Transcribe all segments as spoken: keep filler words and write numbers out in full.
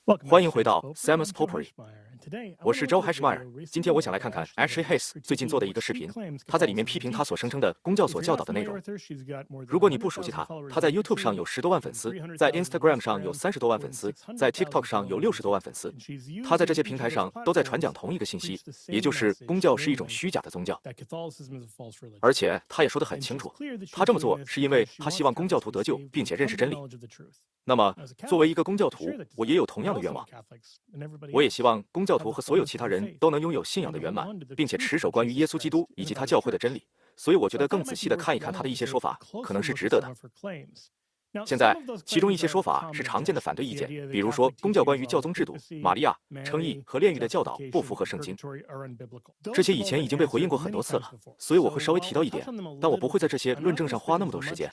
欢迎回到 Samus Potpourri，我是 Joe Heschmeyer。今天我想来看看 Ashley Hayes 最近做的一个视频，他在里面批评他所声称的公教所教导的内容。如果你不熟悉他，他在 YouTube 上有十多万粉丝，在 Instagram 上有三十多万粉丝，在 TikTok 上有六十多万粉丝。他在这些平台上都在传讲同一个信息，也就是公教是一种虚假的宗教。而且他也说得很清楚，他这么做是因为他希望公教徒得救，并且认识真理。那么，作为一个公教徒，我也有同样的愿望。我也希望公教徒和所有其他人都能拥有信仰的圆满，并且持守关于耶稣基督以及他教会的真理。所以我觉得更仔细地看一看他的一些说法，可能是值得的。现在，其中一些说法是常见的反对意见，比如说公教关于教宗制度、玛利亚、称义和炼狱的教导不符合圣经。这些以前已经被回应过很多次了，所以我会稍微提到一点，但我不会在这些论证上花那么多时间。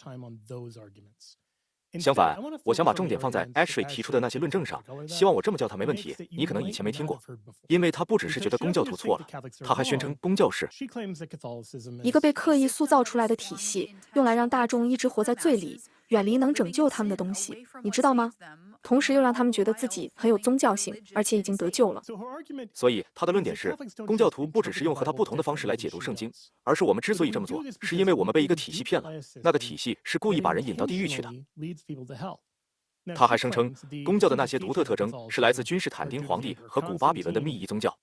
相反，我想把重点放在 Ashley 提出的那些论证上，希望我这么叫他没问题。你可能以前没听过，因为他不只是觉得公教徒错了，他还宣称公教是一个被刻意塑造出来的体系，用来让大众一直活在罪里，远离能拯救他们的东西，你知道吗？同时又让他们觉得自己很有宗教性，而且已经得救了。 所以他的论点是，公教徒不只是用和他不同的方式来解读圣经，而是我们之所以这么做，是因为我们被一个体系骗了，那个体系是故意把人引到地狱去的。他还声称，公教的那些独特特征是来自君士坦丁皇帝和古巴比伦的秘仪宗教。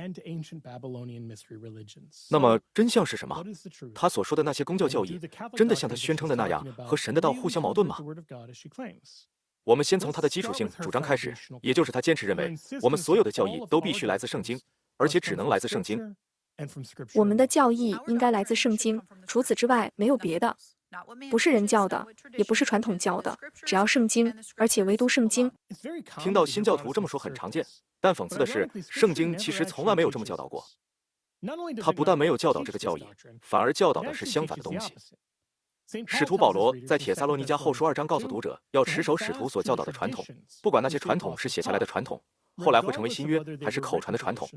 那么真相是什么？他所说的那些公教教义，真的像他宣称的那样和神的道互相矛盾吗？我们先从他的基础性主张开始，也就是他坚持认为，我们所有的教义都必须来自圣经，而且只能来自圣经。 我们的教义应该来自圣经，除此之外没有别的，不是人教的，也不是传统教的，只要圣经，而且唯独圣经。 听到新教徒这么说很常见，但讽刺的是，圣经其实从来没有这么教导过。他不但没有教导这个教义，反而教导的是相反的东西。使徒保罗在帖撒罗尼迦后书二章告诉读者，要持守使徒所教导的传统，不管那些传统是写下来的传统，后来会成为新约，还是口传的传统。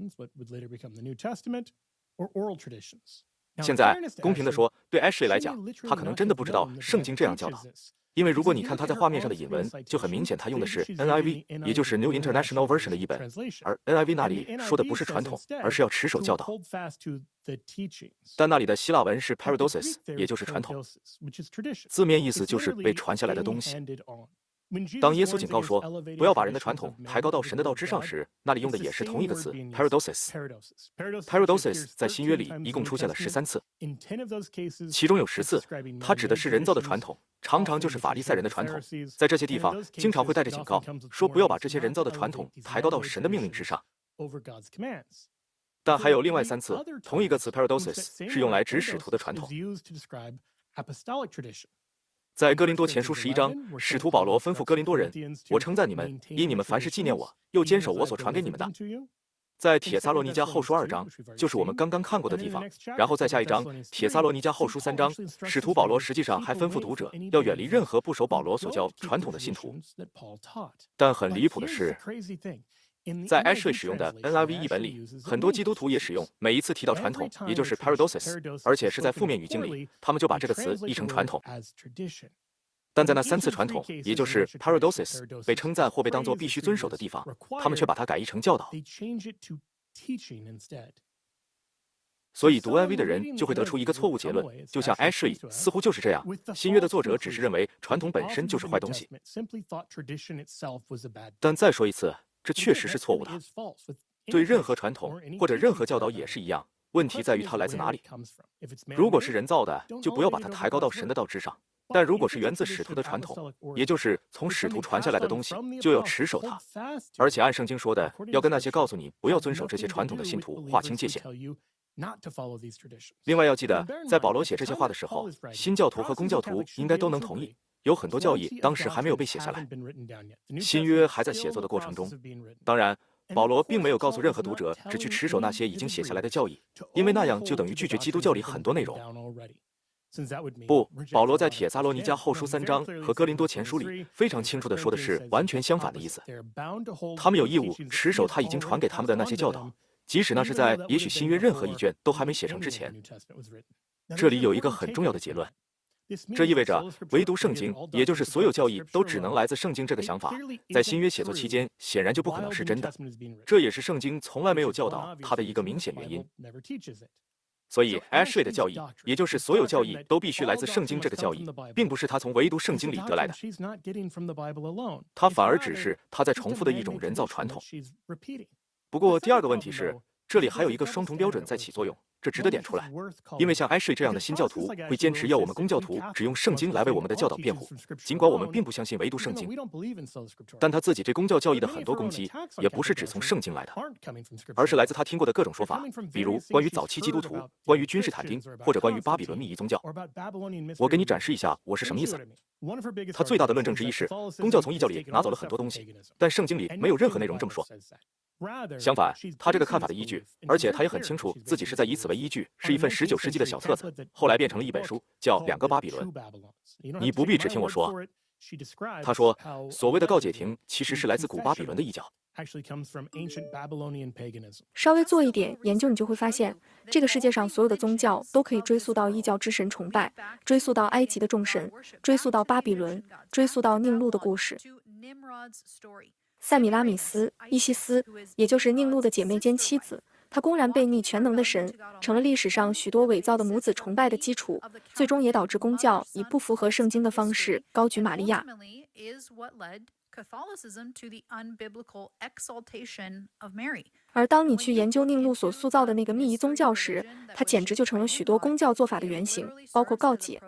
现在，公平地说，对 Ashley 来讲，他可能真的不知道圣经这样教导，因为如果你看他在画面上的引文，就很明显他用的是 N I V， 也就是 New International Version 的译本，而 N I V 那里说的不是传统，而是要持守教导。但那里的希腊文是 paradosis， 也就是传统，字面意思就是被传下来的东西。当耶稣警告说不要把人的传统抬高到神的道之上时，那里用的也是同一个词 paradosis。paradosis 在新约里一共出现了十三次，其中有十次，它指的是人造的传统，常常就是法利赛人的传统。在这些地方，经常会带着警告，说不要把这些人造的传统抬高到神的命令之上。但还有另外三次，同一个词 paradosis 是用来指使徒的传统。在哥林多前书十一章，使徒保罗吩咐哥林多人：“我称赞你们，因你们凡事纪念我，又坚守我所传给你们的。”在帖撒罗尼迦后书二章，就是我们刚刚看过的地方。然后再下一章，帖撒罗尼迦后书三章，使徒保罗实际上还吩咐读者要远离任何不守保罗所教传统的信徒。但很离谱的是，在 Ashley 使用的 N I V 译本里，很多基督徒也使用，每一次提到传统，也就是 paradosis， 而且是在负面语境里，他们就把这个词译成传统。但在那三次传统，也就是 paradosis 被称赞或被当作必须遵守的地方，他们却把它改译成教导。所以读 N I V 的人就会得出一个错误结论，就像 Ashley 似乎就是这样。新约的作者只是认为传统本身就是坏东西。但再说一次，这确实是错误的。对任何传统或者任何教导也是一样，问题在于它来自哪里。如果是人造的，就不要把它抬高到神的道之上。但如果是源自使徒的传统，也就是从使徒传下来的东西，就要持守它，而且按圣经说的，要跟那些告诉你不要遵守这些传统的信徒划清界限。另外要记得，在保罗写这些话的时候，新教徒和公教徒应该都能同意，有很多教义当时还没有被写下来，新约还在写作的过程中。当然，保罗并没有告诉任何读者只去持守那些已经写下来的教义，因为那样就等于拒绝基督教里很多内容。不，保罗在帖撒罗尼迦后书三章和哥林多前书里非常清楚地说的是完全相反的意思。他们有义务持守他已经传给他们的那些教导，即使那是在也许新约任何一卷都还没写成之前。这里有一个很重要的结论， 这意味着唯独圣经，也就是所有教义都只能来自圣经这个想法，在新约写作期间显然就不可能是真的。这也是圣经从来没有教导它的一个明显原因。所以 a s h r a y 的教义，也就是所有教义都必须来自圣经这个教义，并不是他从唯独圣经里得来的，他反而只是他在重复的一种人造传统。不过第二个问题是，这里还有一个双重标准在起作用，这值得点出来。因为像 a s h r a y 这样的新教徒会坚持要我们公教徒只用圣经来为我们的教导辩护，尽管我们并不相信唯独圣经，但他自己这公教教义的很多攻击也不是只从圣经来的，而是来自他听过的各种说法，比如关于早期基督徒，关于君士坦丁，或者关于巴比伦密仪宗教。我给你展示一下我是什么意思。他最大的论证之一是，公教从异教里拿走了很多东西，但圣经里没有任何内容这么说。相反，他这个看法的依据，而且他也很清楚自己是在以此为依据，是一份十九世纪的小册子，后来变成了一本书，叫《两个巴比伦》。你不必只听我说。他说，所谓的告解亭其实是来自古巴比伦的异教。 稍微做一点研究，你就会发现，这个世界上所有的宗教都可以追溯到异教之神崇拜，追溯到埃及的众神，追溯到巴比伦，追溯到宁录的故事。塞米拉米斯、伊西斯，也就是宁录的姐妹兼妻子，她公然背逆全能的神，成了历史上许多伪造的母子崇拜的基础，最终也导致公教以不符合圣经的方式高举玛利亚。而当你去研究宁录所塑造的那个密仪宗教时，它简直就成了许多公教做法的原型，包括告解。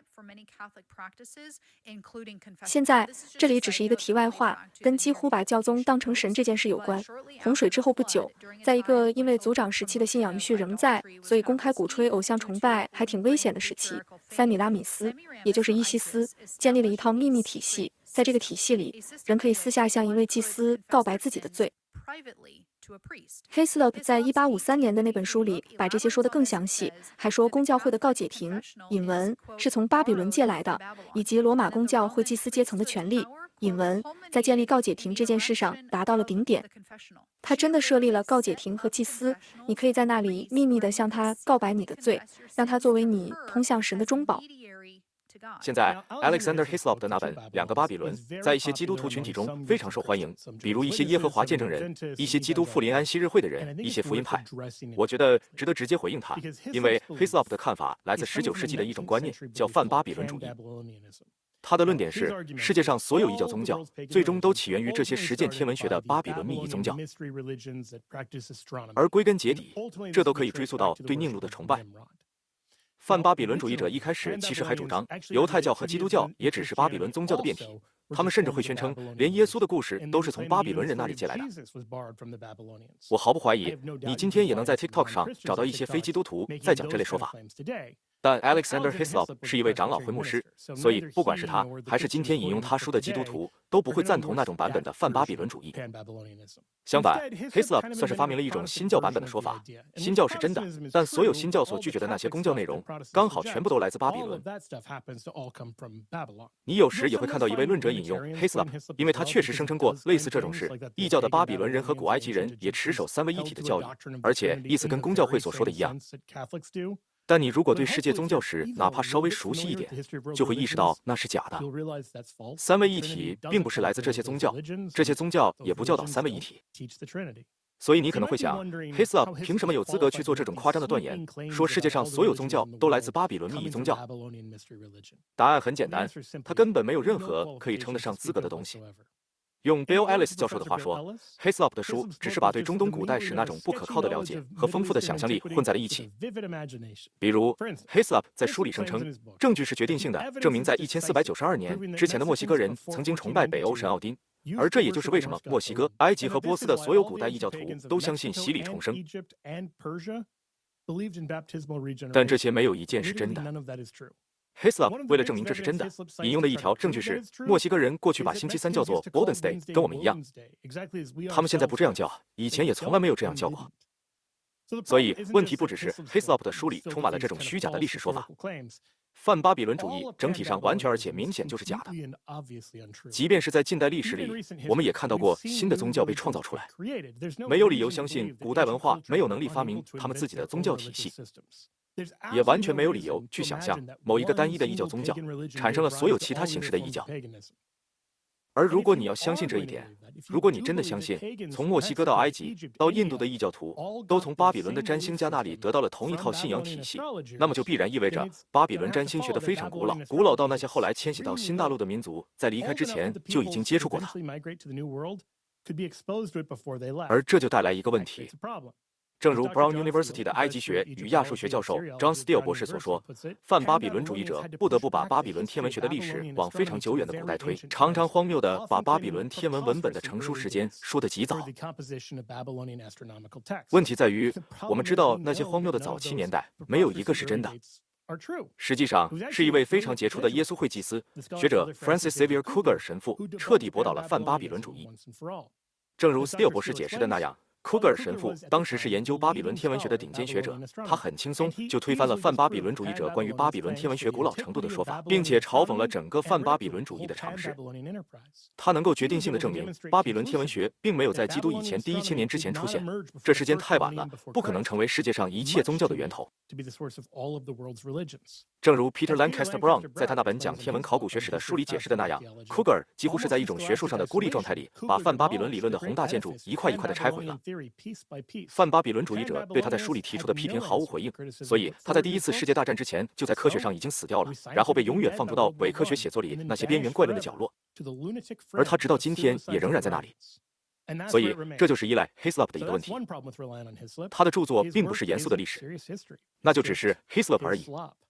现在这里只是一个题外话，跟几乎把教宗当成神这件事有关。洪水之后不久，在一个因为族长时期的信仰余绪仍在，所以公开鼓吹偶像崇拜还挺危险的时期，塞米拉米斯，也就是伊西斯，建立了一套秘密体系。在这个体系里，人可以私下向一位祭司告白自己的罪。Hislop 在一八五三年的那本书里把这些说得更详细，还说公教会的告解亭引文是从巴比伦借来的，以及罗马公教会祭司阶层的权力引文在建立告解亭这件事上达到了顶点。他真的设立了告解亭和祭司，你可以在那里秘密地向他告白你的罪，让他作为你通向神的中保。 现在 Alexander Hislop 的那本《两个巴比伦》在一些基督徒群体中非常受欢迎，比如一些耶和华见证人、一些基督复临安息日会的人、一些福音派。我觉得值得直接回应他，因为 Hislop 的看法来自十九世纪的一种观念，叫泛巴比伦主义。他的论点是，世界上所有异教宗教最终都起源于这些实践天文学的巴比伦密仪宗教，而归根结底，这都可以追溯到对宁录的崇拜。泛巴比伦主义者一开始其实还主张，犹太教和基督教也只是巴比伦宗教的变体，他们甚至会宣称，连耶稣的故事都是从巴比伦人那里借来的。我毫不怀疑，你今天也能在 TikTok 上找到一些非基督徒在讲这类说法。但 Alexander Hislop 是一位长老会牧师，所以不管是他还是今天引用他书的基督徒，都不会赞同那种版本的泛巴比伦主义。相反 ，Hislop 算是发明了一种新教版本的说法。新教是真的，但所有新教所拒绝的那些公教内容，刚好全部都来自巴比伦。你有时也会看到一位论者引用 Hislop， 因为他确实声称过类似这种事。异教的巴比伦人和古埃及人也持守三位一体的教义，而且意思跟公教会所说的一样。但你如果对世界宗教史哪怕稍微熟悉一点，就会意识到那是假的。三位一体并不是来自这些宗教，这些宗教也不教导三位一体。所以你可能会想 ，Hislop 凭什么有资格去做这种夸张的断言，说世界上所有宗教都来自巴比伦密仪宗教？答案很简单，他根本没有任何可以称得上资格的东西。用 Bill Ellis 教授的话说 ，Hislop 的书只是把对中东古代史那种不可靠的了解和丰富的想象力混在了一起。比如 ，Hislop 在书里声称，证据是决定性的，证明在一千四百九十二年之前的墨西哥人曾经崇拜北欧神奥丁，而这也就是为什么墨西哥、埃及和波斯的所有古代异教徒都相信洗礼重生。但这些没有一件是真的。Hislop 为了证明这是真的，引用的一条证据是，墨西哥人过去把星期三叫做 Golden Day， 跟我们一样。他们现在不这样叫，以前也从来没有这样叫过。所以问题不只是 Hislop 的书里充满了这种虚假的历史说法，泛巴比伦主义整体上完全而且明显就是假的。即便是在近代历史里，我们也看到过新的宗教被创造出来，没有理由相信古代文化没有能力发明他们自己的宗教体系。 也完全没有理由去想象某一个单一的异教宗教产生了所有其他形式的异教。而如果你要相信这一点，如果你真的相信从墨西哥到埃及到印度的异教徒都从巴比伦的占星家那里得到了同一套信仰体系，那么就必然意味着巴比伦占星学的非常古老，古老到那些后来迁徙到新大陆的民族在离开之前就已经接触过它。而这就带来一个问题。正如 Brown University 的埃及学与亚述学教授 John Steele 博士所说，泛巴比伦主义者不得不把巴比伦天文学的历史往非常久远的古代推，常常荒谬地把巴比伦天文文本的成书时间说得极早。问题在于，我们知道那些荒谬的早期年代没有一个是真的。实际上，是一位非常杰出的耶稣会祭司学者 Francis Xavier Kruger 神父彻底驳倒了泛巴比伦主义。正如 Steele 博士解释的那样，库格尔神父当时是研究巴比伦天文学的顶尖学者，他很轻松就推翻了泛巴比伦主义者关于巴比伦天文学古老程度的说法，并且嘲讽了整个泛巴比伦主义的尝试。他能够决定性地证明，巴比伦天文学并没有在基督以前第一千年之前出现，这时间太晚了，不可能成为世界上一切宗教的源头。正如 Peter Lancaster Brown 在他那本讲天文考古学史的书里解释的那样，库格尔几乎是在一种学术上的孤立状态里，把泛巴比伦理论的宏大建筑一块一块地拆毁了。泛巴比伦主义者对他在书里提出的批评毫无回应，所以他在第一次世界大战之前就在科学上已经死掉了，然后被永远放逐到伪科学写作里那些边缘怪论的角落，而他直到今天也仍然在那里。所以这就是依赖 Hislop 的一个问题，他的著作并不是严肃的历史，那就只是 Hislop 而已。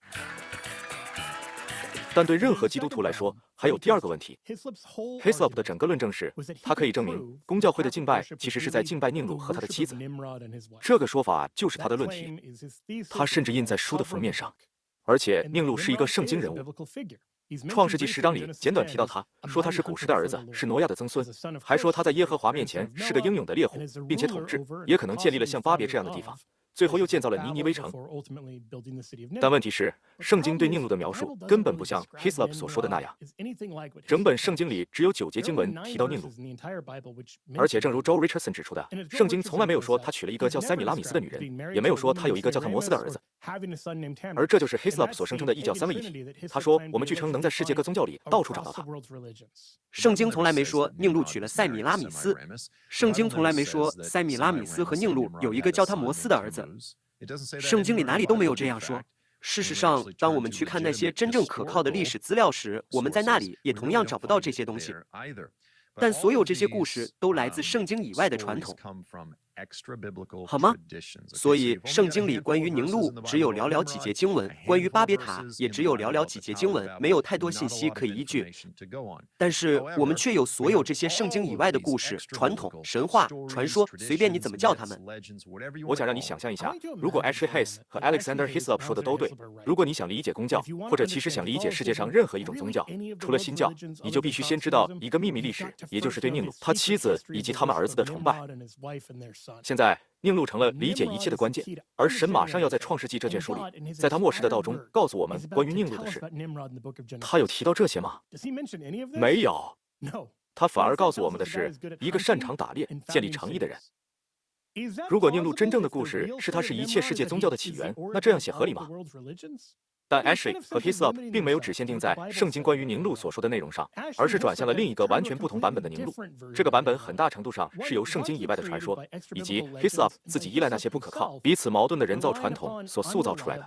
但对任何基督徒来说，还有第二个问题。Hislop 的整个论证是，他可以证明公教会的敬拜其实是在敬拜宁鲁和他的妻子。这个说法就是他的论题，他甚至印在书的封面上。而且宁鲁是一个圣经人物，创世纪十章里简短提到他，说他是古时的儿子，是挪亚的曾孙，还说他在耶和华面前是个英勇的猎户，并且统治，也可能建立了像巴别这样的地方。最后又建造了尼尼微城。但问题是，圣经对宁录的描述根本不像 Hislop 所说的那样。整本圣经里只有九节经文提到宁录，而且正如 Joe Richardson 指出的，圣经从来没有说他娶了一个叫塞米拉米斯的女人，也没有说他有一个叫他摩斯的儿子。而这就是 Hislop 所声称的异教三位一体。他说，我们据称能在世界各宗教里到处找到他。 圣经从来没说宁录娶了塞米拉米斯，圣经从来没说塞米拉米斯和宁录有一个叫他摩斯的儿子。圣经里哪里都没有这样说。事实上，当我们去看那些真正可靠的历史资料时，我们在那里也同样找不到这些东西。但所有这些故事都来自圣经以外的传统，好吗？所以圣经里关于宁录只有寥寥几节经文，关于巴别塔也只有寥寥几节经文，没有太多信息可以依据。但是我们却有所有这些圣经以外的故事、传统、神话、传说，随便你怎么叫他们。 我想让你想象一下，如果 Ashley Hayes 和 Alexander Hislop 说的都对，如果你想理解公教，或者其实想理解世界上任何一种宗教，除了新教，你就必须先知道一个秘密历史，也就是对宁录、他妻子以及他们儿子的崇拜。现在，宁录成了理解一切的关键，而神马上要在创世纪这卷书里，在他末世的道中告诉我们关于宁录的事。他有提到这些吗？没有。他反而告诉我们的是一个擅长打猎、建立诚意的人。如果宁录真正的故事是他是一切世界宗教的起源，那这样写合理吗？但 Ashley 和 Hislop 并没有只限定在圣经关于宁录所说的内容上，而是转向了另一个完全不同版本的宁录。这个版本很大程度上是由圣经以外的传说，以及 Hislop 自己依赖那些不可靠、彼此矛盾的人造传统所塑造出来的。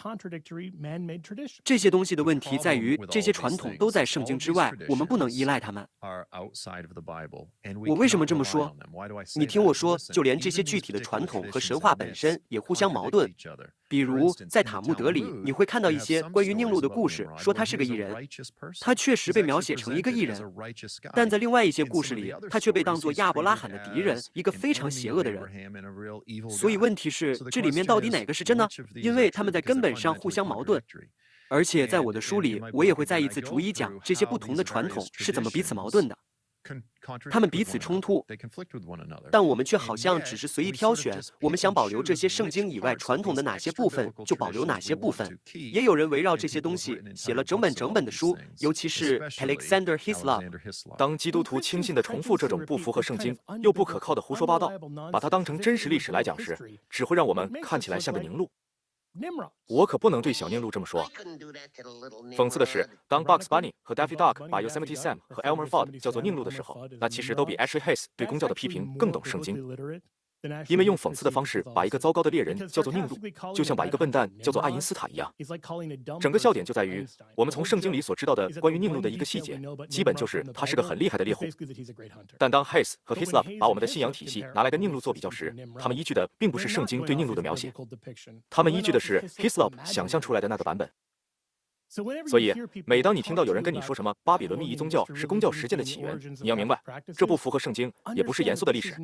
这些东西的问题在于，这些传统都在圣经之外，我们不能依赖他们。我为什么这么说？你听我说，就连这些具体的传统和神话本身也互相矛盾。比如在塔木德里，你会看到一些关于宁录的故事，说他是个异人，他确实被描写成一个异人，但在另外一些故事里，他却被当作亚伯拉罕的敌人，一个非常邪恶的人。所以问题是，这里面到底哪个是真呢？因为他们在根本上互相矛盾。而且在我的书里，我也会再一次逐一讲这些不同的传统是怎么彼此矛盾的。他们彼此冲突，但我们却好像只是随意挑选，我们想保留这些圣经以外传统的哪些部分，就保留哪些部分。也有人围绕这些东西写了整本整本的书，尤其是 Alexander Hislop。 当基督徒轻信地重复这种不符合圣经又不可靠的胡说八道，把它当成真实历史来讲时，只会让我们看起来像个宁录。 我可不能对小宁路这么说。讽刺的是，当 Bugs Bunny 和 Daffy Duck 把 Yosemite Sam 和 Elmer Fudd 叫做宁路的时候，那其实都比 Ashley Hayes 对公教的批评更懂圣经。因为用讽刺的方式把一个糟糕的猎人叫做宁路，就像把一个笨蛋叫做爱因斯坦一样。整个笑点就在于，我们从圣经里所知道的关于宁路的一个细节，基本就是他是个很厉害的猎户。但当 Hayes 和 Hislop 把我们的信仰体系拿来跟宁路做比较时，他们依据的并不是圣经对宁路的描写，他们依据的是 Hislop 想象出来的那个版本。所以，每当你听到有人跟你说什么巴比伦秘仪宗教是公教实践的起源，你要明白，这不符合圣经，也不是严肃的历史。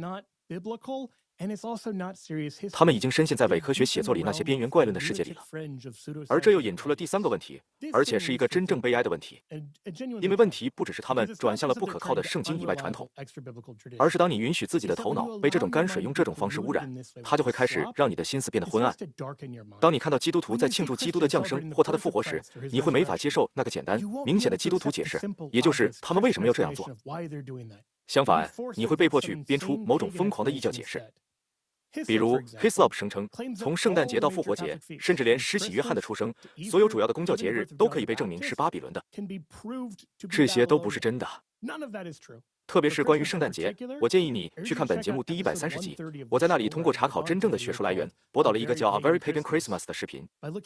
他们已经深陷在伪科学写作里那些边缘怪论的世界里了，而这又引出了第三个问题，而且是一个真正悲哀的问题。因为问题不只是他们转向了不可靠的圣经以外传统，而是当你允许自己的头脑被这种泔水用这种方式污染，它就会开始让你的心思变得昏暗。当你看到基督徒在庆祝基督的降生或他的复活时，你会没法接受那个简单明显的基督徒解释，也就是他们为什么要这样做。相反，你会被迫去编出某种疯狂的异教解释。比如 Hislop 声称，从圣诞节到复活节，甚至连施洗约翰的出生，所有主要的公教节日都可以被证明是巴比伦的。这些都不是真的。特别是关于圣诞节，我建议你去看本节目第一百三十集，我在那里通过查考真正的学术来源，博导了一个叫 A Very Pagan Christmas 的视频。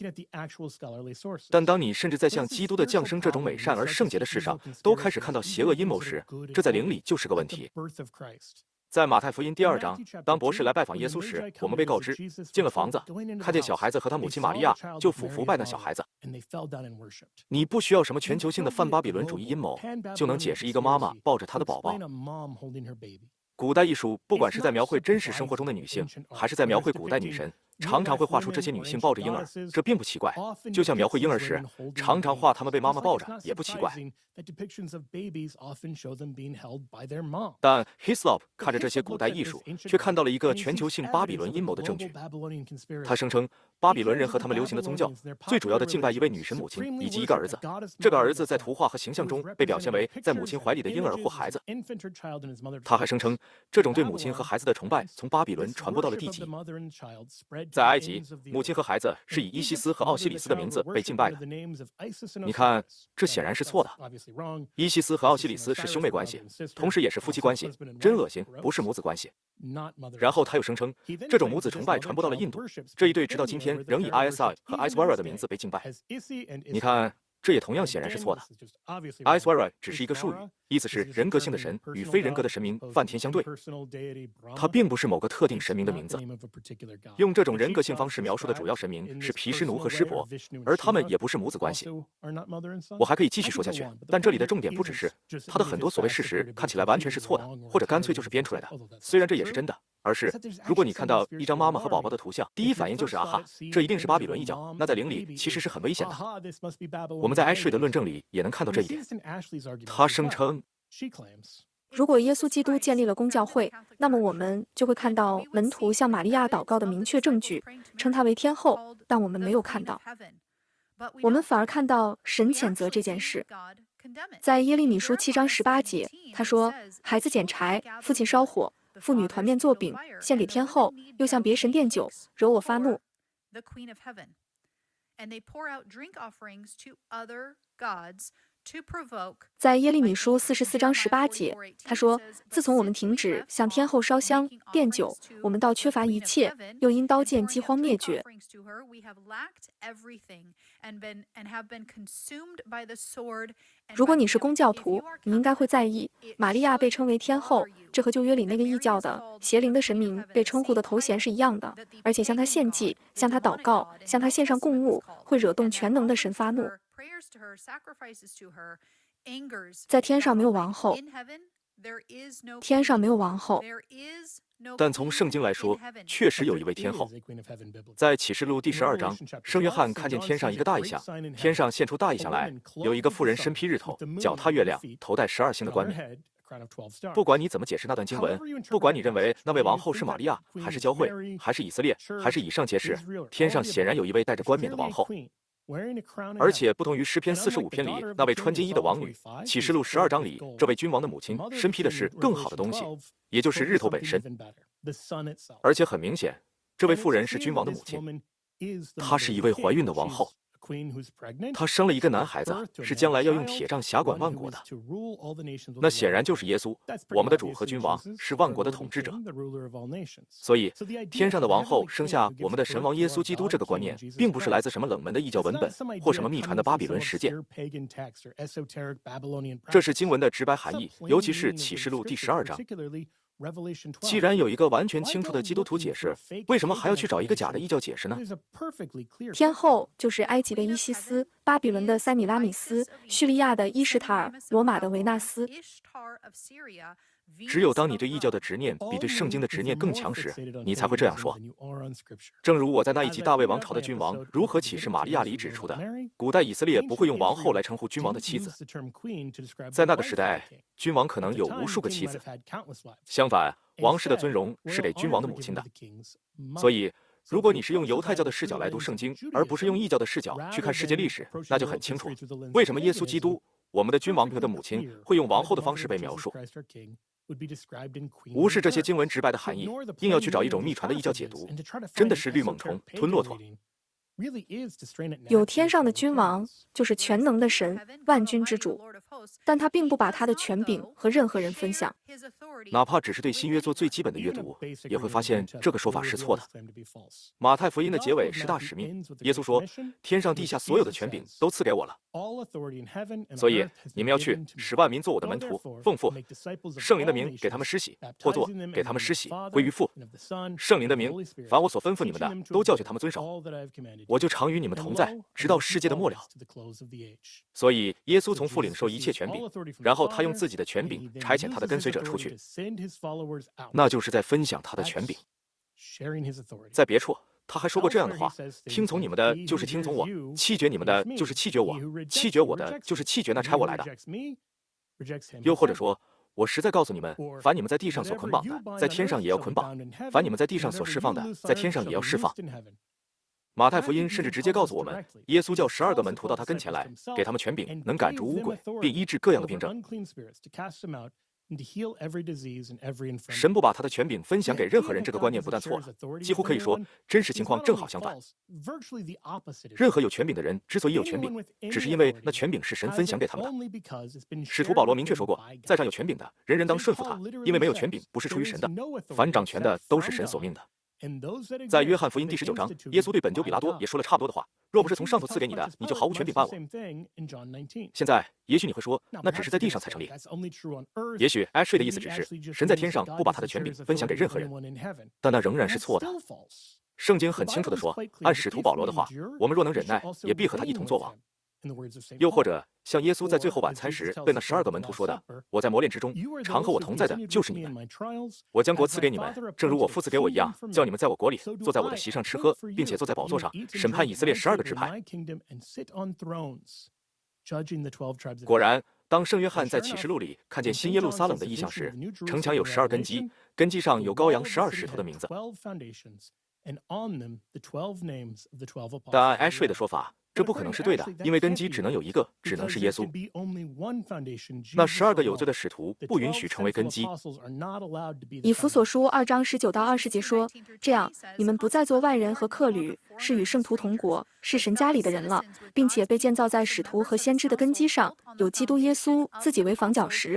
但当你甚至在像基督的降生这种美善而圣洁的事上，都开始看到邪恶阴谋时，这在灵里就是个问题。在马太福音第二章，当博士来拜访耶稣时，我们被告知，进了房子，看见小孩子和他母亲玛利亚，就俯伏拜那小孩子。你不需要什么全球性的泛巴比伦主义阴谋，就能解释一个妈妈抱着她的宝宝。古代艺术，不管是在描绘真实生活中的女性，还是在描绘古代女神，常常会画出这些女性抱着婴儿，这并不奇怪。就像描绘婴儿时，常常画她们被妈妈抱着，也不奇怪。但 Hislop 看着这些古代艺术，却看到了一个全球性巴比伦阴谋的证据。他声称，巴比伦人和他们流行的宗教，最主要的敬拜一位女神母亲以及一个儿子。这个儿子在图画和形象中被表现为在母亲怀里的婴儿或孩子。他还声称，这种对母亲和孩子的崇拜从巴比伦传播到了地极。在埃及，母亲和孩子是以伊西斯和奥西里斯的名字被敬拜的。你看，这显然是错的。伊西斯和奥西里斯是兄妹关系，同时也是夫妻关系，真恶心，不是母子关系。然后他又声称，这种母子崇拜传播到了印度，这一对直到今天仍以 I S I 和 Iswara 的名字被敬拜。你看，这也同样显然是错的。Iswara 只是一个术语，意思是人格性的神与非人格的神明梵天相对，它并不是某个特定神明的名字。用这种人格性方式描述的主要神明是毗湿奴和湿婆，而他们也不是母子关系。我还可以继续说下去，但这里的重点不只是他的很多所谓事实看起来完全是错的，或者干脆就是编出来的，虽然这也是真的。而是，如果你看到一张妈妈和宝宝的图像，第一反应就是啊哈，这一定是巴比伦异教，那在灵里其实是很危险的。我们在Ashley的论证里也能看到这一点。他声称， 如果耶稣基督建立了公教会，那么我们就会看到门徒向玛利亚祷告的明确证据，称她为天后，但我们没有看到。我们反而看到神谴责这件事。在耶利米书七章十八节，他说：“孩子捡柴，父亲烧火。”妇女团面做饼，献给天后，又向别神奠酒，惹我发怒。在耶利米书四十四章十八节，他说：“自从我们停止向天后烧香奠酒，我们倒缺乏一切，又因刀剑饥荒灭绝。”如果你是公教徒，你应该会在意，玛利亚被称为天后，这和旧约里那个异教的邪灵的神明被称呼的头衔是一样的，而且向他献祭、向他祷告、向他献上供物，会惹动全能的神发怒。在天上没有王后，天上没有王后。 但从圣经来说，确实有一位天后。在启示录第十二章，圣约翰看见天上一个大异象，天上现出大异象来，有一个妇人身披日头，脚踏月亮，头戴十二星的冠冕。不管你怎么解释那段经文，不管你认为那位王后是玛利亚，还是教会，还是以色列，还是以上皆是，天上显然有一位戴着冠冕的王后。而且不同于诗篇四十五篇里那位穿金衣的王女，启示录十二章里这位君王的母亲身披的是更好的东西，也就是日头本身。而且很明显，这位妇人是君王的母亲。 她是一位怀孕的王后，她生了一个男孩子，是将来要用铁杖辖管万国的。那显然就是耶稣，我们的主和君王，是万国的统治者。所以，天上的王后生下我们的神王耶稣基督这个观念，并不是来自什么冷门的异教文本或什么秘传的巴比伦实践。这是经文的直白含义，尤其是启示录第十二章。既然有一个完全清楚的基督徒解释，为什么还要去找一个假的异教解释呢？ 天后就是埃及的伊西斯，巴比伦的塞米拉米斯，叙利亚的伊什塔尔，罗马的维纳斯。 只有当你对异教的执念比对圣经的执念更强时，你才会这样说。正如我在那一集大卫王朝的君王如何启示玛利亚里指出的，古代以色列不会用王后来称呼君王的妻子。在那个时代，君王可能有无数个妻子。相反，王室的尊荣是给君王的母亲的。所以，如果你是用犹太教的视角来读圣经，而不是用异教的视角去看世界历史，那就很清楚，为什么耶稣基督，我们的君王的母亲，会用王后的方式被描述。无视这些经文直白的含义，硬要去找一种秘传的异教解读，真的是绿猛虫吞骆驼。 有天上的君王，就是全能的神，万军之主，但他并不把他的权柄和任何人分享。 哪怕只是对新约做最基本的阅读，也会发现这个说法是错的。马太福音的结尾是大使命，耶稣说：“天上地下所有的权柄都赐给我了。”所以你们要去，使万民做我的门徒，奉父、圣灵的名给他们施洗，或作给他们施洗，归于父、圣灵的名，凡我所吩咐你们的，都教训他们遵守。我就常与你们同在，直到世界的末了。所以耶稣从父领受一切权柄，然后他用自己的权柄差遣他的跟随者出去，那就是在分享他的权柄。在别处他还说过这样的话：听从你们的，就是听从我；弃绝你们的，就是弃绝我；弃绝我的，就是弃绝那差我来的。又或者说，我实在告诉你们，凡你们在地上所捆绑的，在天上也要捆绑；凡你们在地上所释放的，在天上也要释放。马太福音甚至直接告诉我们，耶稣叫十二个门徒到他跟前来，给他们权柄，能赶逐污鬼，并医治各样的病症。神不把他的权柄分享给任何人，这个观念不但错了，几乎可以说，真实情况正好相反。任何有权柄的人之所以有权柄，只是因为那权柄是神分享给他们的。使徒保罗明确说过，在上有权柄的，人人当顺服他，因为没有权柄不是出于神的，凡掌权的都是神所命的。在约翰福音第十九章，耶稣对本丢比拉多也说了差不多的话：若不是从上头赐给你的，你就毫无权柄办我。现在，也许你会说，那只是在地上才成立。也许 Ashley 的意思只是，神在天上不把他的权柄分享给任何人，但那仍然是错的。圣经很清楚地说，按使徒保罗的话，我们若能忍耐，也必和他一同作王。又或者像耶稣在最后晚餐时对那十二个门徒说的：“我在磨练之中，常和我同在的就是你们。我将国赐给你们，正如我父赐给我一样，叫你们在我国里坐在我的席上吃喝，并且坐在宝座上审判以色列十二个支派。”果然，当圣约翰在启示录里看见新耶路撒冷的意象时，城墙有十二根基，根基上有羔羊十二使徒的名字。但按 Ashley 的说法，这不可能是对的，因为根基只能有一个，只能是耶稣。那十二个有罪的使徒不允许成为根基。 以弗所书二章十九到二十节说：“这样，你们不再做外人和客旅，是与圣徒同国，是神家里的人了，并且被建造在使徒和先知的根基上，有基督耶稣自己为房角石。”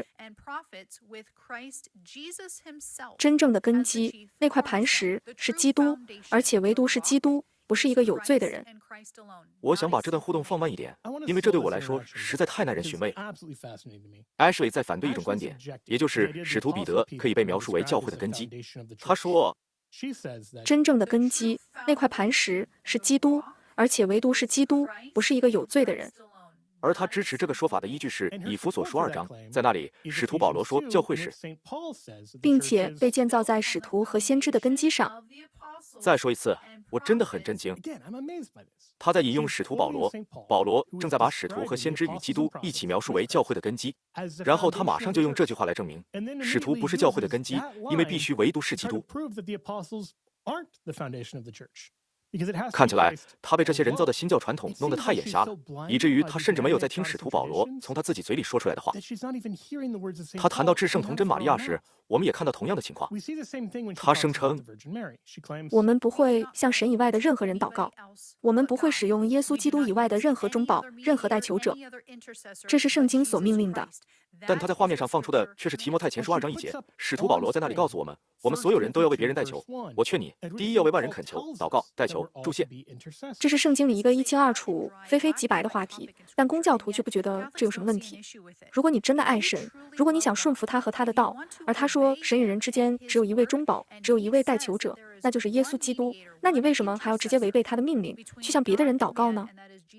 真正的根基，那块磐石是基督，而且唯独是基督，不是一个有罪的人。 我想把这段互动放慢一点，因为这对我来说实在太耐人寻味了。Ashley 在反对一种观点，也就是使徒彼得可以被描述为教会的根基。他说， 真正的根基，那块磐石是基督，而且唯独是基督，不是一个有罪的人。 而他支持这个说法的依据是以弗所书二章，在那里使徒保罗说教会是， 并且被建造在使徒和先知的根基上。 再说一次，我真的很震惊。他在引用使徒保罗，保罗正在把使徒和先知与基督一起描述为教会的根基，然后他马上就用这句话来证明，使徒不是教会的根基，因为必须唯独是基督。 看起来他被这些人造的新教传统弄得太眼瞎了，以至于他甚至没有在听使徒保罗从他自己嘴里说出来的话。他谈到至圣童真玛利亚时，我们也看到同样的情况。他声称， 我们不会向神以外的任何人祷告，我们不会使用耶稣基督以外的任何中保、任何代求者，这是圣经所命令的。 但他在画面上放出的却是提摩太前书二章一节，使徒保罗在那里告诉我们，我们所有人都要为别人代求。我劝你，第一要为万人恳求、祷告、代求、祝谢。 这是圣经里一个一清二楚、非黑即白的话题，但公教徒却不觉得这有什么问题。如果你真的爱神，如果你想顺服他和他的道，而他说神与人之间只有一位中保，只有一位代求者，那就是耶稣基督，那你为什么还要直接违背他的命令，去向别的人祷告呢？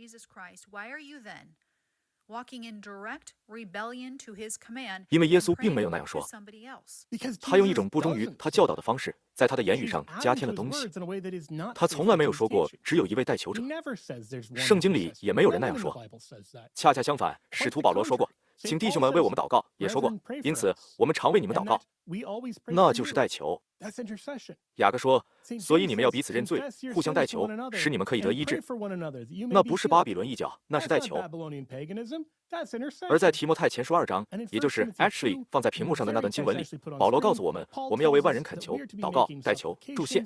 因为耶稣并没有那样说，他用一种不忠于他教导的方式，在他的言语上加添了东西。他从来没有说过只有一位代求者，圣经里也没有人那样说。恰恰相反，使徒保罗说过，请弟兄们为我们祷告，也说过，因此我们常为你们祷告，那就是代求。雅各说，所以你们要彼此认罪，互相代求，使你们可以得医治。那不是巴比伦异教，那是代求。而在提摩太前书二章，也就是 actually 放在屏幕上的那段经文里，保罗告诉我们，我们要为万人恳求、祷告、代求、祝谢。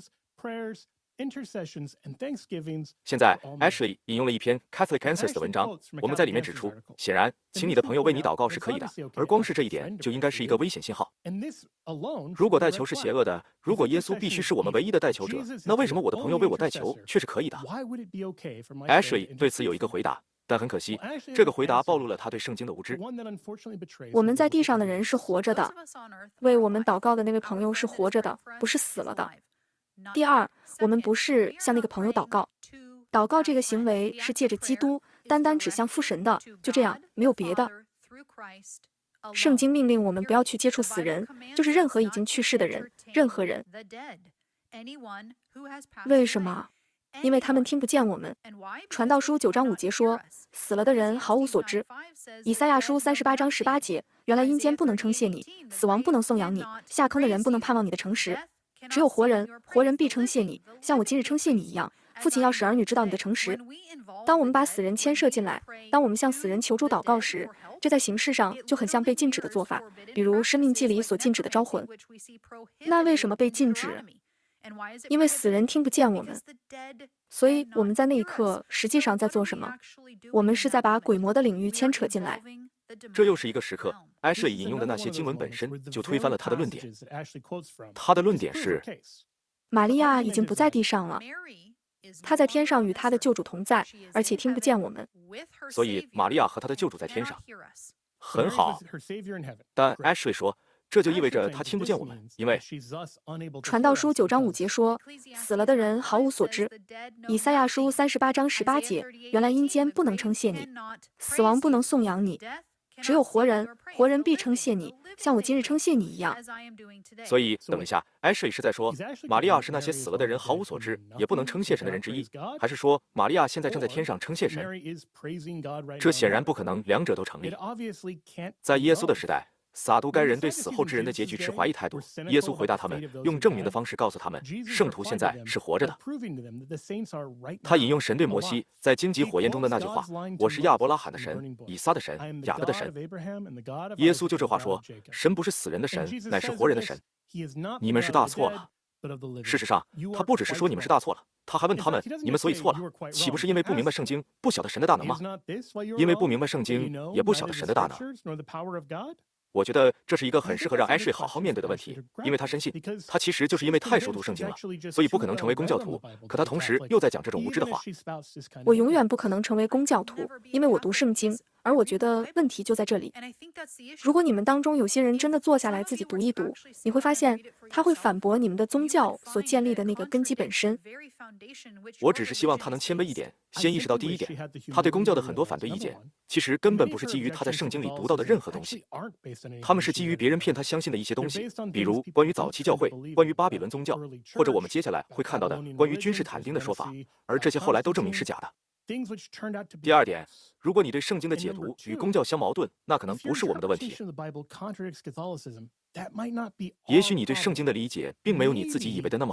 现在 Ashley 引用了一篇 Catholic Answers 的文章，我们在里面指出，显然，请你的朋友为你祷告是可以的，而光是这一点就应该是一个危险信号。如果代求是邪恶的，如果耶稣必须是我们唯一的代求者，那为什么我的朋友为我代求却是可以的 ？Ashley 对此有一个回答，但很可惜，这个回答暴露了他对圣经的无知。 我们在地上的人是活着的，为我们祷告的那位朋友是活着的，不是死了的。第二，我们不是向那个朋友祷告，祷告这个行为是借着基督，单单指向父神的，就这样，没有别的。圣经命令我们不要去接触死人，就是任何已经去世的人，任何人。为什么？因为他们听不见我们。传道书九章五节说，死了的人毫无所知。以赛亚书三十八章十八节，原来阴间不能称谢你，死亡不能颂扬你，下坑的人不能盼望你的诚实。只有活人，活人必称谢你，像我今日称谢你一样。父亲要使儿女知道你的诚实。当我们把死人牵涉进来，当我们向死人求助祷告时，这在形式上就很像被禁止的做法，比如《生命记》里所禁止的招魂。那为什么被禁止？因为死人听不见我们，所以我们在那一刻实际上在做什么？我们是在把鬼魔的领域牵扯进来。 这又是一个时刻，艾舍引用的那些经文本身就推翻了他的论点。他的论点是， 玛利亚已经不在地上了，她在天上与她的救主同在，而且听不见我们。 所以玛利亚和她的救主在天上，很好。但 Ashley 说，这就意味着他听不见我们，因为传道书九章五节说，死了的人毫无所知。以赛亚书三十八章十八节，原来阴间不能称谢你，死亡不能颂扬你，只有活人，活人必称谢你，像我今日称谢你一样。 所以，等一下 ，Ashley 是在说，玛利亚是那些死了的人毫无所知，也不能称谢神的人之一，还是说玛利亚现在正在天上称谢神？这显然不可能，两者都成立。在耶稣的时代，撒都该人对死后之人的结局持怀疑态度。耶稣回答他们，用证明的方式告诉他们，圣徒现在是活着的。他引用神对摩西在荆棘火焰中的那句话：“我是亚伯拉罕的神，以撒的神，雅各的神。”耶稣就这话说：“神不是死人的神，乃是活人的神。”你们是大错了。事实上，他不只是说你们是大错了，他还问他们：“你们所以错了，岂不是因为不明白圣经，不晓得神的大能吗？因为不明白圣经，也不晓得神的大能。”我觉得这是一个很适合让 Ashley 好好面对的问题，因为他深信，他其实就是因为太熟读圣经了，所以不可能成为公教徒，可他同时又在讲这种无知的话。 我永远不可能成为公教徒，因为我读圣经，而我觉得问题就在这里。如果你们当中有些人真的坐下来自己读一读，你会发现他会反驳你们的宗教所建立的那个根基本身。 我只是希望他能谦卑一点，先意识到第一点，他对公教的很多反对意见，其实根本不是基于他在圣经里读到的任何东西，他们是基于别人骗他相信的一些东西，比如关于早期教会，关于巴比伦宗教，或者我们接下来会看到的关于君士坦丁的说法，而这些后来都证明是假的。第二点，如果你对圣经的解读与公教相矛盾，那可能不是我们的问题。也许你对圣经的理解并没有你自己以为的那么好。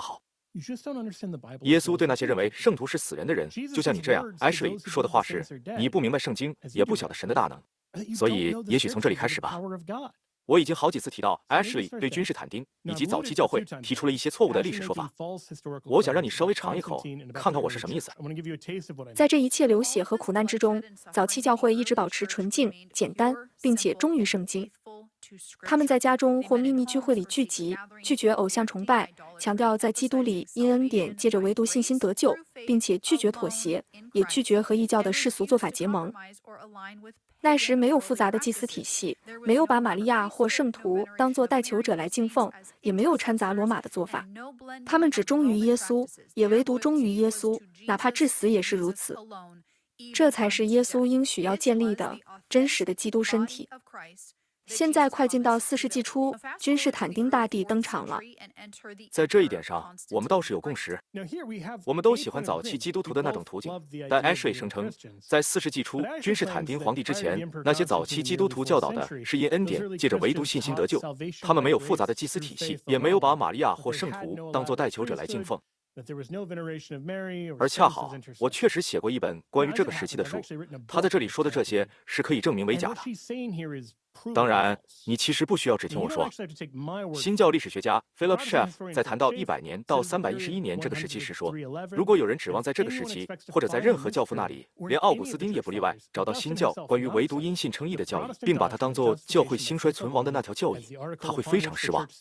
耶稣对那些认为圣徒是死人的人，就像你这样 ，Ashley 说的话是：你不明白圣经，也不晓得神的大能。所以，也许从这里开始吧。我已经好几次提到 ，Ashley 对君士坦丁以及早期教会提出了一些错误的历史说法。我想让你稍微尝一口，看看我是什么意思。 在这一切流血和苦难之中，早期教会一直保持纯净、简单，并且忠于圣经。他们在家中或秘密聚会里聚集，拒绝偶像崇拜，强调在基督里因恩典借着唯独信心得救，并且拒绝妥协，也拒绝和异教的世俗做法结盟。那时没有复杂的祭司体系，没有把玛利亚或圣徒当作代求者来敬奉，也没有掺杂罗马的做法。他们只忠于耶稣，也唯独忠于耶稣，哪怕至死也是如此。这才是耶稣应许要建立的真实的基督身体。现在快进到四世纪初，君士坦丁大帝登场了。 在这一点上，我们倒是有共识。我们都喜欢早期基督徒的那种途径，但 Ashley 声称，在四世纪初君士坦丁皇帝之前，那些早期基督徒教导的是因恩典借着唯独信心得救，他们没有复杂的祭司体系，也没有把玛利亚或圣徒当作代求者来敬奉。而恰好，我确实写过一本关于这个时期的书，他在这里说的这些是可以证明为假的。当然，你其实不需要只听我说。新教历史学家 Philip Schaff 在谈到一百年到三百一十一年这个时期时说，如果有人指望在这个时期，或者在任何教父那里，连奥古斯丁也不例外，找到新教关于唯独因信称义的教义，并把它当作教会兴衰存亡的那条教义，他会非常失望。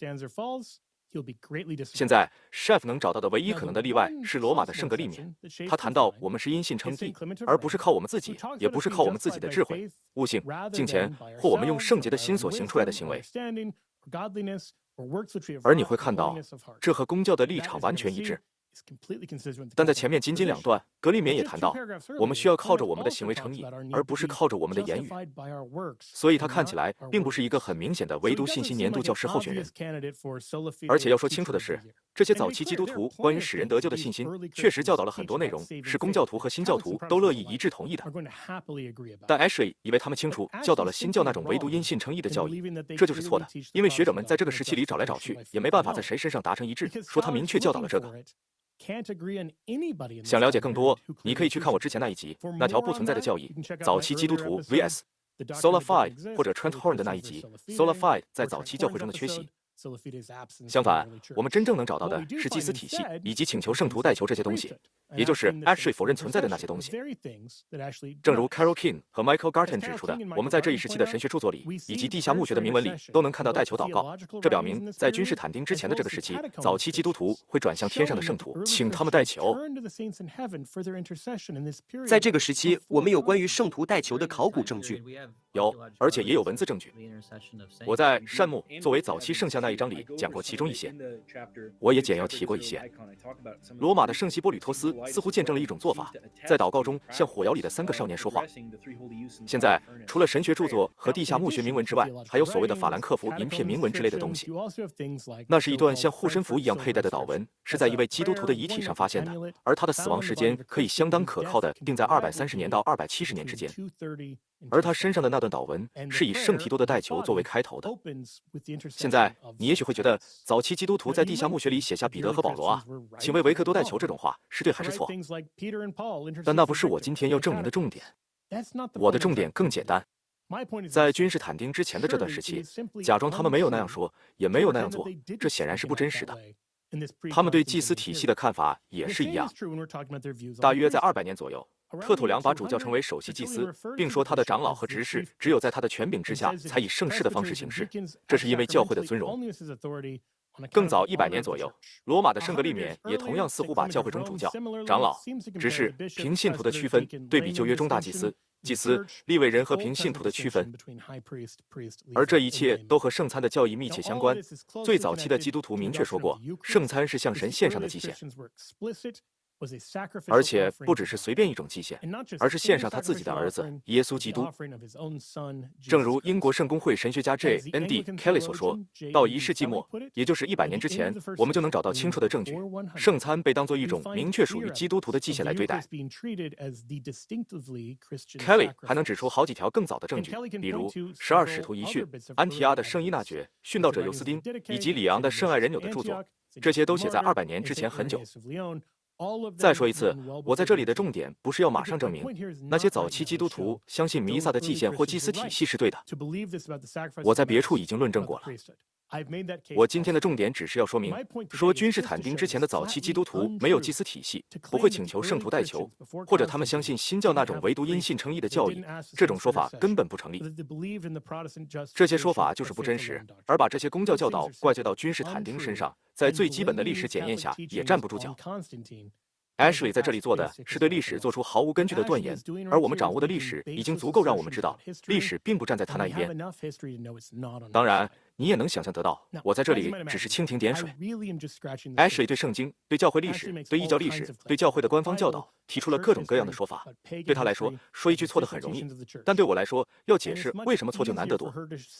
现在 ，Chef 能找到的唯一可能的例外是罗马的圣格利免。他谈到我们是因信称义，而不是靠我们自己，也不是靠我们自己的智慧、悟性、敬虔或我们用圣洁的心所行出来的行为。而你会看到，这和公教的立场完全一致。但在前面仅仅两段，格里勉也谈到，我们需要靠着我们的行为称义，而不是靠着我们的言语。所以他看起来并不是一个很明显的唯独信心年度教师候选人。而且要说清楚的是，这些早期基督徒关于使人得救的信心，确实教导了很多内容，是公教徒和新教徒都乐意一致同意的。但 Ashley 以为他们清楚教导了新教那种唯独因信称义的教义，这就是错的，因为学者们在这个时期里找来找去，也没办法在谁身上达成一致，说他明确教导了这个。想了解更多，你可以去看我之前那一集，那条不存在的教义，早期基督徒 vs Sola Fide 或者 Trent Horn 的那一集 ，Sola Fide 在早期教会中的缺席。相反，我们真正能找到的是祭司体系以及请求圣徒代求这些东西，也就是 Ashley 否认存在的那些东西。正如 Carol King 和 Michael Garten 指出的，我们在这一时期的神学著作里以及地下墓穴的铭文里都能看到代求祷告。这表明，在君士坦丁之前的这个时期，早期基督徒会转向天上的圣徒，请他们代求。 在这个时期，我们有关于圣徒代求的考古证据， 有，而且也有文字证据。我在善牧作为早期圣像那一章里讲过其中一些，我也简要提过一些。罗马的圣西波吕托斯似乎见证了一种做法，在祷告中向火窑里的三个少年说话。现在，除了神学著作和地下墓穴铭文之外，还有所谓的法兰克福银片铭文之类的东西。那是一段像护身符一样佩戴的祷文，是在一位基督徒的遗体上发现的，而他的死亡时间可以相当可靠的定在二百三十年到二百七十年之间。而他身上的那段祷文是以圣提多的代求作为开头的。现在你也许会觉得，早期基督徒在地下墓穴里写下彼得和保罗啊，请为维克多代求这种话是对还是错？但那不是我今天要证明的重点。我的重点更简单，在君士坦丁之前的这段时期，假装他们没有那样说，也没有那样做，这显然是不真实的。他们对祭司体系的看法也是一样。大约在二百年左右，特土良把主教称为首席祭司，并说他的长老和执事只有在他的权柄之下才以圣事的方式行事，这是因为教会的尊荣。更早一百年左右，罗马的圣格利勉也同样似乎把教会中主教、长老、执事凭信徒的区分对比旧约中大祭司、祭司、利未人和凭信徒的区分，而这一切都和圣餐的教义密切相关。最早期的基督徒明确说过，圣餐是向神献上的祭献，而且不只是随便一种祭献，而是献上他自己的儿子耶稣基督。正如英国圣公会神学家 J N D Kelly 所说，到一世纪末，也就是一百年之前，我们就能找到清楚的证据，圣餐被当作一种明确属于基督徒的祭献来对待。Kelly 还能指出好几条更早的证据，比如十二使徒遗训、安提阿的圣依纳爵、殉道者尤斯丁以及里昂的圣爱人纽的著作。 这些都写在二百年之前很久。再说一次，我在这里的重点不是要马上证明那些早期基督徒相信弥撒的祭献或祭司体系是对的，我在别处已经论证过了。我今天的重点只是要说明，说君士坦丁之前的早期基督徒没有祭司体系，不会请求圣徒代求，或者他们相信新教那种唯独因信称义的教义，这种说法根本不成立。这些说法就是不真实，而把这些公教教导怪罪到君士坦丁身上，在最基本的历史检验下也站不住脚。Ashley 在这里做的是对历史做出毫无根据的断言，而我们掌握的历史已经足够让我们知道，历史并不站在他那一边。当然，你也能想象得到，我在这里只是蜻蜓点水。Ashley 对圣经、对教会历史、对异教历史、对教会的官方教导提出了各种各样的说法。对他来说，说一句错的很容易，但对我来说，要解释为什么错就难得多。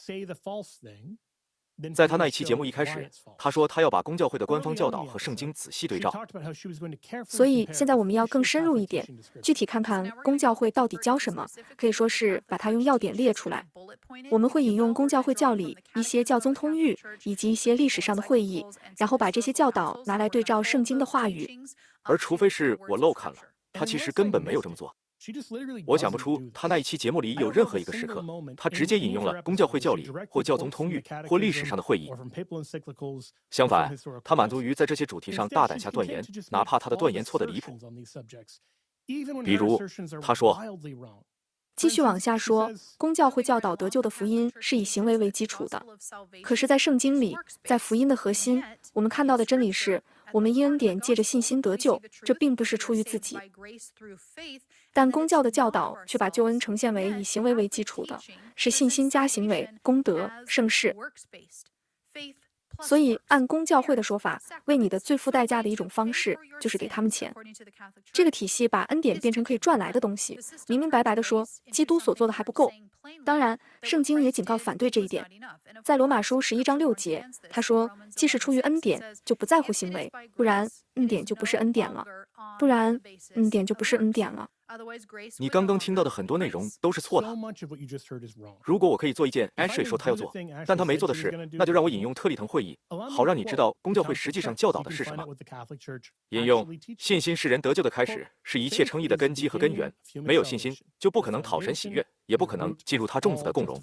在他那一期节目一开始，他说他要把公教会的官方教导和圣经仔细对照。 所以现在我们要更深入一点，具体看看公教会到底教什么，可以说是把它用要点列出来。我们会引用公教会教理、一些教宗通谕以及一些历史上的会议，然后把这些教导拿来对照圣经的话语。 而除非是我漏看了，他其实根本没有这么做。我想不出他那一期节目里有任何一个时刻，他直接引用了公教会教理或教宗通谕或历史上的会议。相反，他满足于在这些主题上大胆下断言，哪怕他的断言错得离谱。比如，他说， 继续往下说，公教会教导得救的福音是以行为为基础的。可是，在圣经里，在福音的核心，我们看到的真理是，我们因恩典借着信心得救，这并不是出于自己。但公教的教导却把救恩呈现为以行为为基础的，是信心加行为、功德、圣事。所以，按公教会的说法，为你的罪付代价的一种方式，就是给他们钱。这个体系把恩典变成可以赚来的东西，明明白白地说，基督所做的还不够。当然，圣经也警告反对这一点。在罗马书十一章六节，他说：“既是出于恩典，就不在乎行为，不然恩典就不是恩典了。不然恩典就不是恩典了。” 你刚刚听到的很多内容都是错的。如果我可以做一件 Ashley 说他要做，但他没做的事，那就让我引用特利腾会议，好让你知道公教会实际上教导的是什么。引用：信心是人得救的开始，是一切称义的根基和根源。没有信心，就不可能讨神喜悦，也不可能进入他众子的共荣。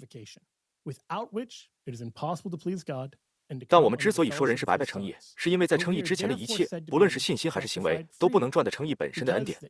但我们之所以说人是白白称义，是因为在称义之前的一切，不论是信心还是行为，都不能赚得称义本身的恩典。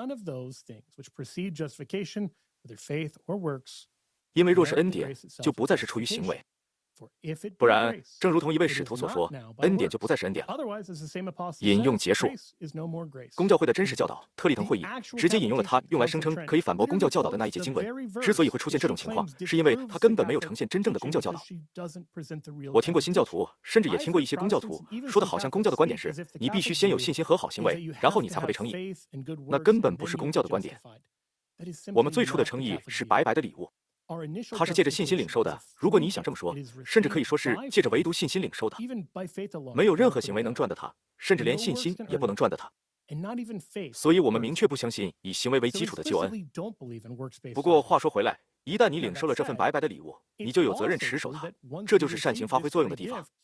因为若是恩典，就不再是出于行为。不然，正如同一位使徒所说，恩典就不再是恩典了。引用结束。公教会的真实教导，特利腾会议直接引用了他用来声称可以反驳公教教导的那一节经文。之所以会出现这种情况，是因为他根本没有呈现真正的公教教导。我听过新教徒，甚至也听过一些公教徒说的好像公教的观点是，你必须先有信心和好行为，然后你才会被称义。那根本不是公教的观点。我们最初的称义是白白的礼物。他是借着信心领受的，如果你想这么说，甚至可以说是借着唯独信心领受的，没有任何行为能赚得他，甚至连信心也不能赚得他。所以我们明确不相信以行为为基础的救恩。不过话说回来，一旦你领受了这份白白的礼物，你就有责任持守它，这就是善行发挥作用的地方。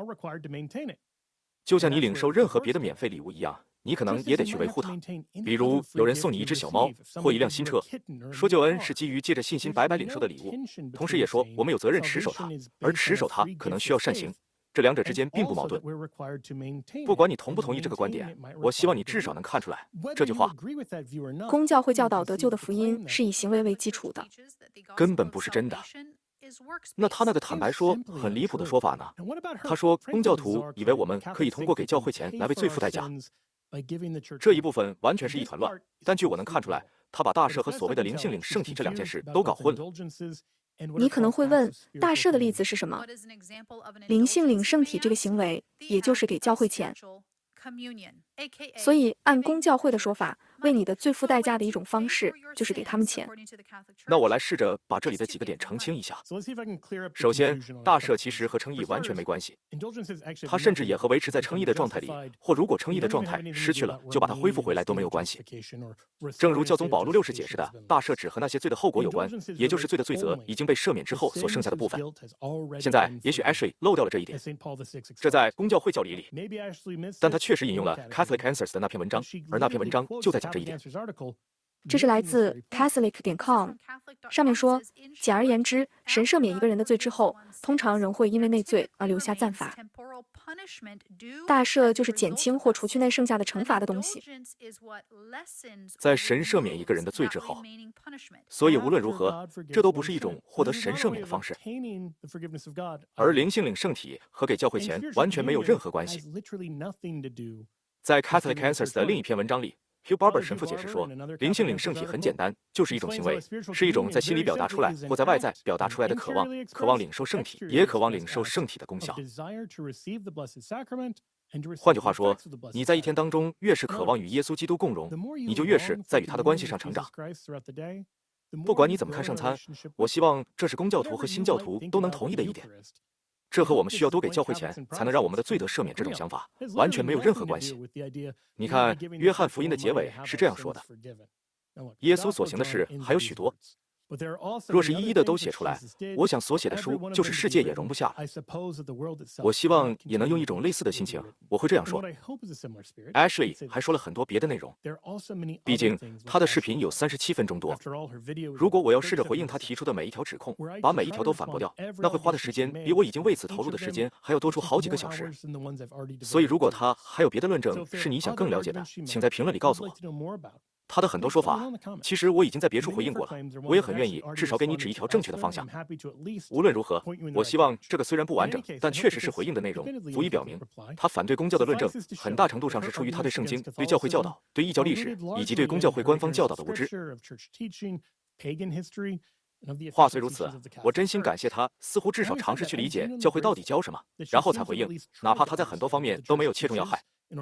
就像你领受任何别的免费礼物一样，你可能也得去维护它。比如有人送你一只小猫或一辆新车，说救恩是基于借着信心白白领受的礼物，同时也说我们有责任持守它，而持守它可能需要善行，这两者之间并不矛盾。不管你同不同意这个观点，我希望你至少能看出来这句话： 公教会教导得救的福音是以行为为基础的， 根本不是真的。那他那个坦白说很离谱的说法呢？他说公教徒以为我们可以通过给教会钱来为罪付代价，这一部分完全是一团乱。但据我能看出来，他把大赦和所谓的灵性领圣体这两件事都搞混了。 你可能会问，大赦的例子是什么？灵性领圣体这个行为，也就是给教会钱。 所以，按公教会的说法，为你的罪付代价的一种方式，就是给他们钱。 那我来试着把这里的几个点澄清一下。首先，大赦其实和称义完全没关系，它甚至也和维持在称义的状态里，或如果称义的状态失去了，就把它恢复回来都没有关系。正如教宗保禄六世解释的，大赦只和那些罪的后果有关，也就是罪的罪责已经被赦免之后所剩下的部分。现在，也许 Ashley 漏掉了这一点，这在公教会教理里，但他确实引用了 Catholic Answers 的那篇文章，而那篇文章就在讲这一点。 这是来自 Catholic 点 com， 上面说，简而言之，神赦免一个人的罪之后，通常仍会因为内罪而留下暂罚。大赦就是减轻或除去那剩下的惩罚的东西。 在神赦免一个人的罪之后，所以无论如何，这都不是一种获得神赦免的方式。而灵性领圣体和给教会钱完全没有任何关系。在 Catholic Answers 的另一篇文章里，Hugh Barber 神父解释说，灵性领圣体很简单，就是一种行为，是一种在心里表达出来或在外在表达出来的渴望，渴望领受圣体，也渴望领受圣体的功效。换句话说，你在一天当中越是渴望与耶稣基督共融，你就越是在与他的关系上成长。不管你怎么看圣餐，我希望这是公教徒和新教徒都能同意的一点。这和我们需要多给教会钱才能让我们的罪得赦免这种想法完全没有任何关系。你看，约翰福音的结尾是这样说的：耶稣所行的事还有许多，若是一一的都写出来，我想所写的书就是世界也容不下了。我希望也能用一种类似的心情，我会这样说。Ashley 还说了很多别的内容，毕竟他的视频有三十七分钟多。如果我要试着回应他提出的每一条指控，把每一条都反驳掉，那会花的时间比我已经为此投入的时间还要多出好几个小时。所以如果他还有别的论证是你想更了解的，请在评论里告诉我。他的很多说法，其实我已经在别处回应过了，我也很愿意至少给你指一条正确的方向。无论如何，我希望这个虽然不完整，但确实是回应的内容，足以表明他反对公教的论证，很大程度上是出于他对圣经、对教会教导、对异教历史以及对公教会官方教导的无知。话虽如此，我真心感谢他，似乎至少尝试去理解教会到底教什么，然后才回应，哪怕他在很多方面都没有切中要害。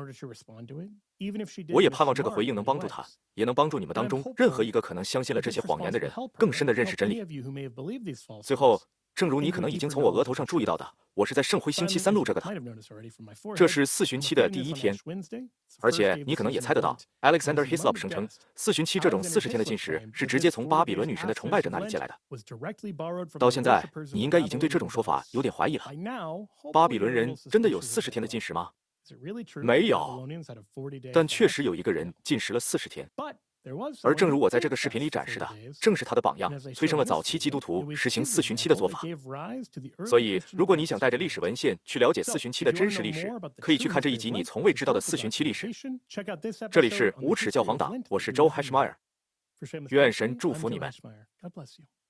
我也盼望这个回应能帮助他，也能帮助你们当中任何一个可能相信了这些谎言的人，更深地认识真理。最后，正如你可能已经从我额头上注意到的，我是在圣灰星期三录这个的，这是四旬期的第一天，而且你可能也猜得到 ，Alexander Hislop 声称四旬期这种四十天的禁食是直接从巴比伦女神的崇拜者那里借来的。到现在，你应该已经对这种说法有点怀疑了。巴比伦人真的有四十天的禁食吗？没有，但确实有一个人禁食了四十天。而正如我在这个视频里展示的，正是他的榜样催生了早期基督徒实行四旬期的做法。所以，如果你想带着历史文献去了解四旬期的真实历史，可以去看这一集你从未知道的四旬期历史。这里是无耻教皇党，我是 Joe Heschmeyer， 愿神祝福你们。